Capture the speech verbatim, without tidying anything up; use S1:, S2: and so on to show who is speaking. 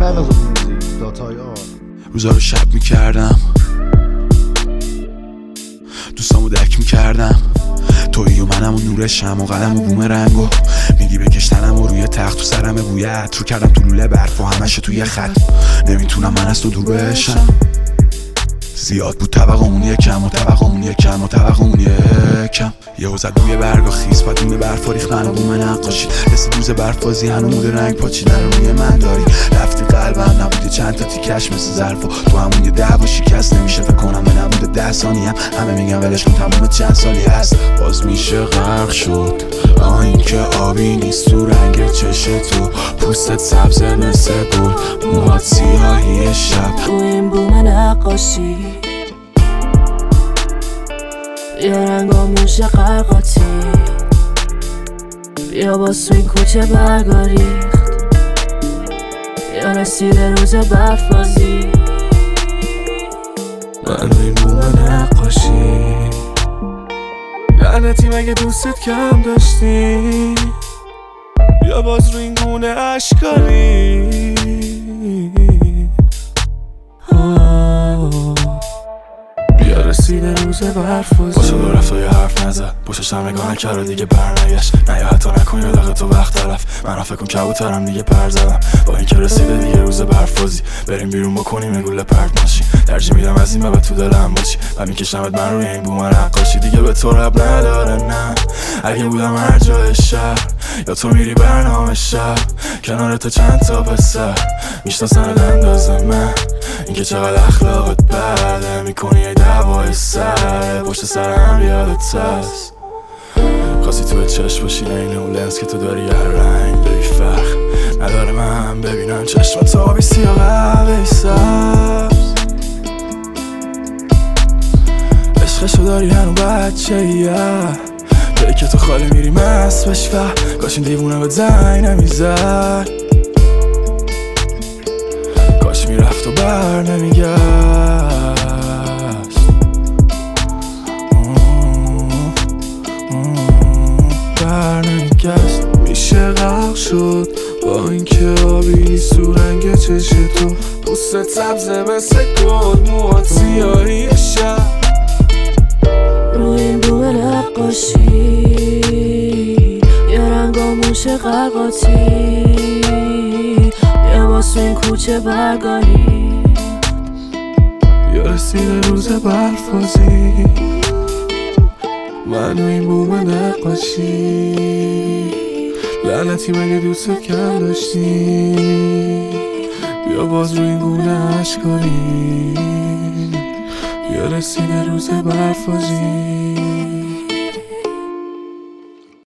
S1: files of music .ir.
S2: روزا رو شب میکردم، دوستامو درک میکردم، تویی و منم و نور شم و قلم و بوم رنگو میگی بکشتنم و روی تخت تو سرم بوی عطر کردم تو لوله برف و همشه توی خط. نمیتونم من از تو دور بشم، زیاد بود طبقمون یکم و طبقمون یکم و طبقمون یکم. یهو زد روی برگا خیس بدون برف و ریخت من و بوم نقاشی. رسید روز برفازی هنو مود رنگ پاچیدن روی من داری. رفتی قلبم نبودی چند تا تیکش مثل ظرف و تو همون یه دعوا شکست نمیشه فکر کنم به نبوده ده ثانیه. همه میگن ولش کن تموم چند سالی هست باز میشه غرق شد. آه این که آبی نیست تو رنگ چش تو، پوستت سبز مثل گل، موهات سیاهی شب
S3: رو این بوم نقاشی یا رنگامون شه قرقاتی. بیا باز تو این کوچه برگا ریخت یا رسیده روز برفازی.
S4: من رو این بوم نقاشی لعنتی مگه دوستت کم داشتی؟ بیا باز رو این گونه اشکاری. بیا رسیده روز برفازی. باشه دو رفت و یه حرف نزد، پشتشم نگاه نکرد و دیگه برنگشت. نه یا حتی نکن یا دقیقه تو وقت طرف. من فکر کن کبوترم دیگه پر زدم با این که رسیده دیگه روز برفازی. بریم بیرون بکنیم یه گوله پرت ماشین. ترجیح میدم از این به بعد تو دلم باشی و میکشمت من روی این بوم نقاشی. دیگه به تو رب نداره نه، اگه بودم هر جای شهر یا تو میری برنامه شب کنار تو چند تا پسر میشناسن اندازه من. اینکه چقدر اخلاقت بده میکنی یه دعوای سر پشت سرم یادت هست. خواستی توی چشم باشی این اون لنز که تو داری هر رنگ داری فرق نداره من ببینم چشمت آبی سیاه قهوه‌ای سبز. عشقشو داری هنو بچه یه جایی که تو خالی میری مست بش و کاش این دیوونه به زنگ نمیزد. کاش میرفت و بر نمیگشت. بر نمیگشت. میشه غرق شد با این که آبی نیست تو رنگ چش تو، پوستت سبزه مثل گل، موهات سیاهی شب.
S3: روی این بوم نقاشی یا رنگامون شه قرقاتی. بیا باز تو این کوچه برگا ریخت
S4: یا رسیده روز برفازی. من و این بوم نقاشی لعنتی مگه دوستت کم داشتی؟ بیا باز رو این گونه اشکاری یا رسیده روز برفازی.